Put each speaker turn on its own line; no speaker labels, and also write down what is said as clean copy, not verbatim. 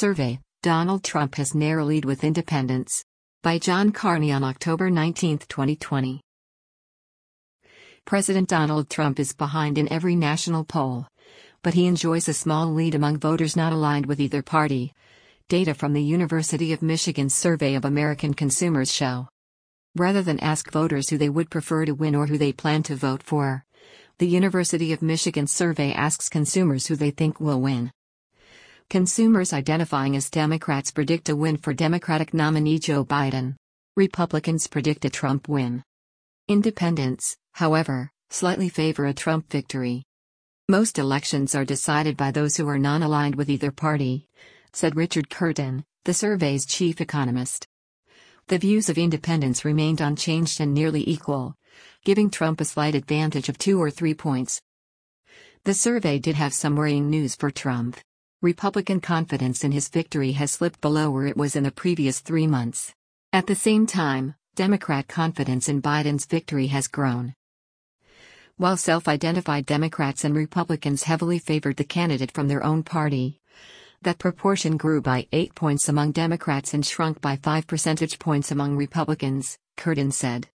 Survey, Donald Trump has narrow lead with independents. By John Carney on October 19, 2020. President Donald Trump is behind in every national poll, but he enjoys a small lead among voters not aligned with either party. Data from the University of Michigan's Survey of American Consumers show. Rather than ask voters who they would prefer to win or who they plan to vote for, the University of Michigan survey asks consumers who they think will win. Consumers identifying as Democrats predict a win for Democratic nominee Joe Biden. Republicans predict a Trump win. Independents, however, slightly favor a Trump victory. Most elections are decided by those who are non-aligned with either party, said Richard Curtin, the survey's chief economist. The views of independents remained unchanged and nearly equal, giving Trump a slight advantage of 2 or 3 points. The survey did have some worrying news for Trump. Republican confidence in his victory has slipped below where it was in the previous 3 months. At the same time, Democrat confidence in Biden's victory has grown. While self-identified Democrats and Republicans heavily favored the candidate from their own party, that proportion grew by 8 points among Democrats and shrunk by 5 percentage points among Republicans, Curtin said.